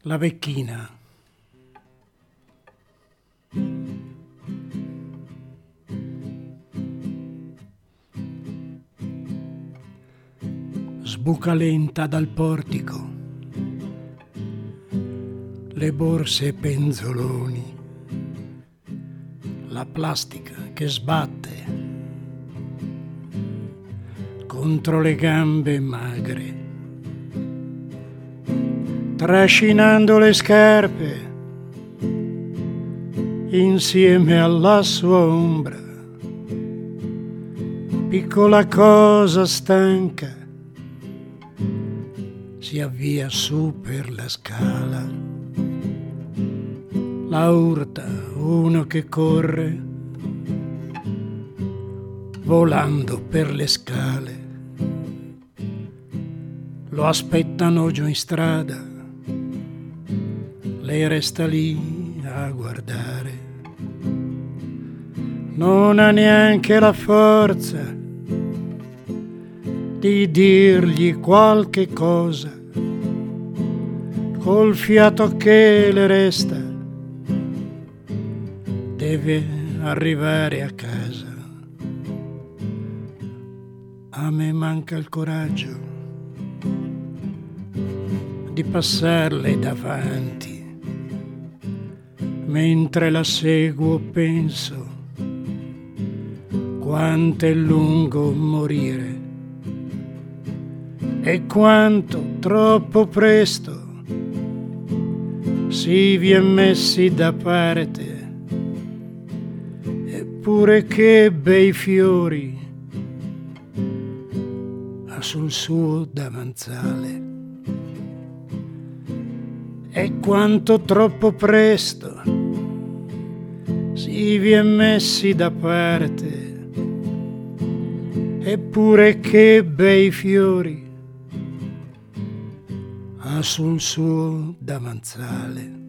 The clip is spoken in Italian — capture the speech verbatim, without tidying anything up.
La vecchina. Sbuca lenta dal portico, le borse e penzoloni, la plastica che sbatte contro le gambe magre, trascinando le scarpe insieme alla sua ombra. Piccola cosa stanca si avvia su per la scala, la urta uno che corre volando per le scale, lo aspettano giù in strada, lei resta lì a guardare, non ha neanche la forza di dirgli qualche cosa, col fiato che le resta deve arrivare a casa. A me manca il coraggio di passarle davanti, mentre la seguo penso quanto è lungo morire e quanto troppo presto si vi è messi da parte, eppure che bei fiori ha sul suo davanzale, e quanto troppo presto si vi è messi da parte, eppure che bei fiori ha sul suo davanzale.